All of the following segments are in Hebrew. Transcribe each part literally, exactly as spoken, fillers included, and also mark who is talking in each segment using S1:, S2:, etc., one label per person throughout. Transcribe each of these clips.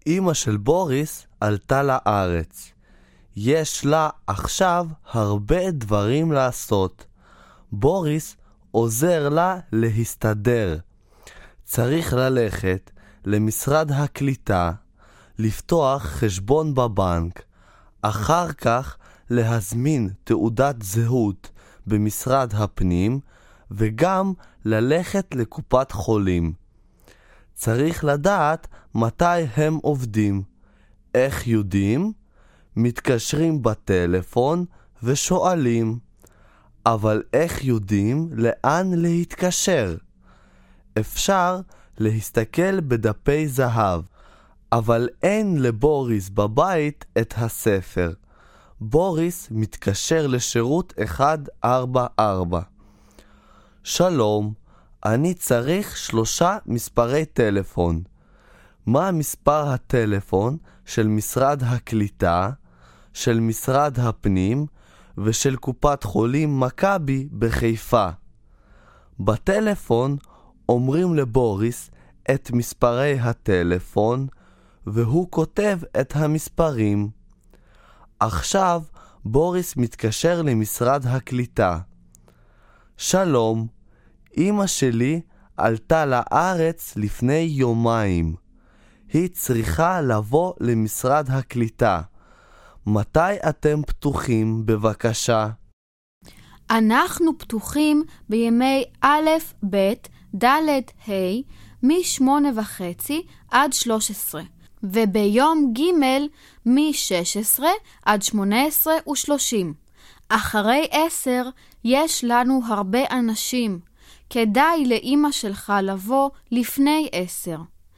S1: אמא של בוריס עלתה לארץ. יש לה עכשיו הרבה דברים לעשות. בוריס עוזר לה להסתדר. צריך ללכת למשרד הקליטה, לפתוח חשבון בבנק, אחר כך להזמין תעודת זהות במשרד הפנים, וגם ללכת לקופת חולים. צריך לדעת מתי הם עובדים. איך יודעים? מתקשרים בטלפון ושואלים. אבל איך יודעים לאן להתקשר? אפשר להסתכל בדפי זהב, אבל אין לבוריס בבית את הספר. בוריס מתקשר לשירות אחת ארבע ארבע. שלום, אני צריך שלושה מספרי טלפון. מה מספר הטלפון של משרד הקליטה, של משרד הפנים ושל קופת חולים מכבי בחיפה? בטלפון אומרים לבוריס את מספרי הטלפון, והוא כותב את המספרים. עכשיו בוריס מתקשר למשרד הקליטה. שלום, אמא שלי עלתה לארץ לפני יומיים. היא צריכה לבוא למשרד הקליטה. מתי אתם פתוחים בבקשה?
S2: אנחנו פתוחים בימי א', ב', ד', ה', משמונה וחצי עד שלוש עשרה, וביום ג' משש עשרה עד שמונה עשרה ושלושים. אחרי עשר יש לנו הרבה אנשים. כדאי לאמא שלך לבוא לפני עשר.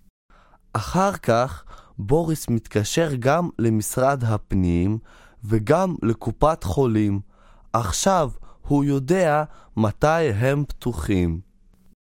S1: אחר כך בוריס מתקשר גם למשרד הפנים וגם לקופת חולים. עכשיו הוא יודע מתי הם פתוחים.